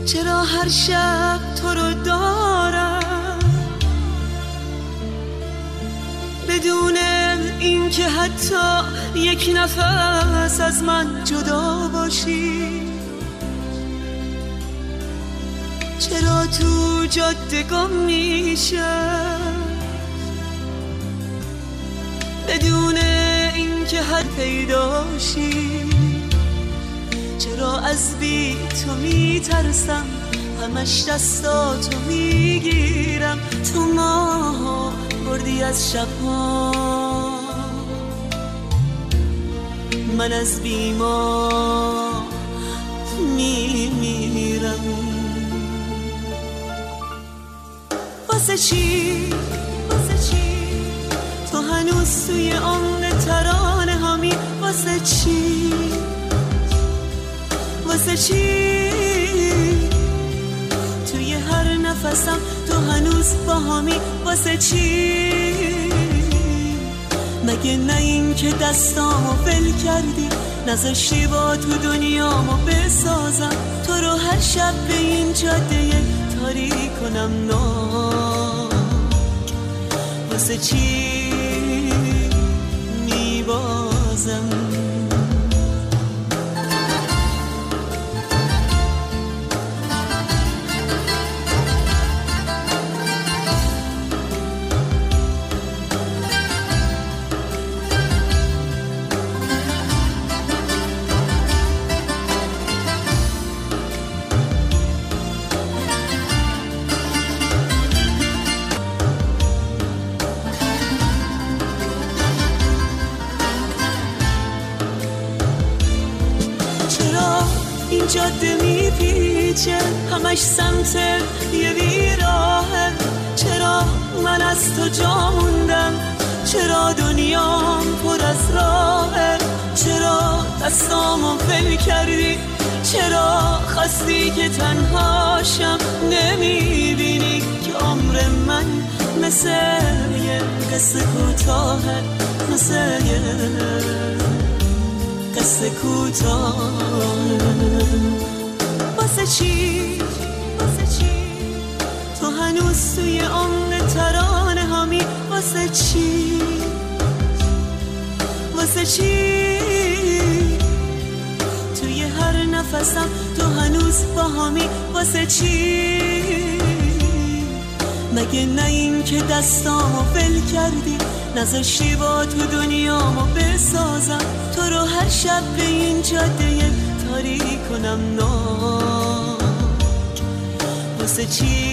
چرا هر شب تو رو دارم بدون اینکه حتی یک نفس از من جدا باشی؟ چرا تو جاده گم میشم بدون اینکه حد پیداشی؟ چرا از بی تو میترسم همش دستاتو میگیرم؟ تو ماه بردی از شبها من از بیما میمیرم. واسه چی تو هنوز توی عمر ترانه همی؟ واسه چی توی هر نفسم تو هنوز با همی؟ واسه چی؟ مگه نه این که دستامو ول کردی نذاشتی با تو دنیامو بسازم؟ تو رو هر شب به این جاده تاریک کنم ناک. واسه چی میبازم؟ این جاده میپیچه همش سمت یه بیراهه؟ چرا من از تو جا موندم؟ چرا دنیام پر از راهه؟ چرا دستامو ول کردی؟ چرا خستی که تنهاشم؟ نمیبینی که عمر من مثل یه قصه کوتاهه، مثل یه قصه کوتاه؟ واسه چی تو هنوز توی عمر ترانه همی؟ واسه چی توی هر نفسم تو هنوز با همی؟ واسه چی؟ مگه نه این که دستامو ول کردی نذاشتی با تو دنیامو بسازم؟ تو رو هر شب به این جاده تاریک کنم ناک. واسه چی